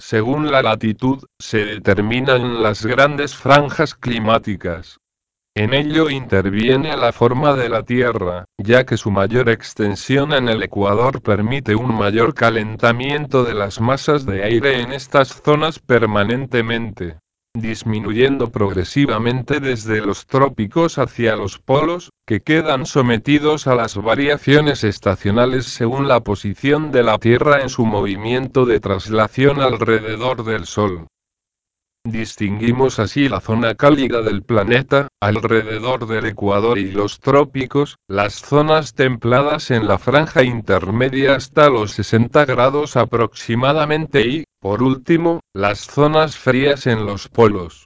Según la latitud, se determinan las grandes franjas climáticas. En ello interviene la forma de la Tierra, ya que su mayor extensión en el ecuador permite un mayor calentamiento de las masas de aire en estas zonas permanentemente, disminuyendo progresivamente desde los trópicos hacia los polos, que quedan sometidos a las variaciones estacionales según la posición de la Tierra en su movimiento de traslación alrededor del Sol. Distinguimos así la zona cálida del planeta, alrededor del ecuador y los trópicos, las zonas templadas en la franja intermedia hasta los 60 grados aproximadamente y, por último, las zonas frías en los polos.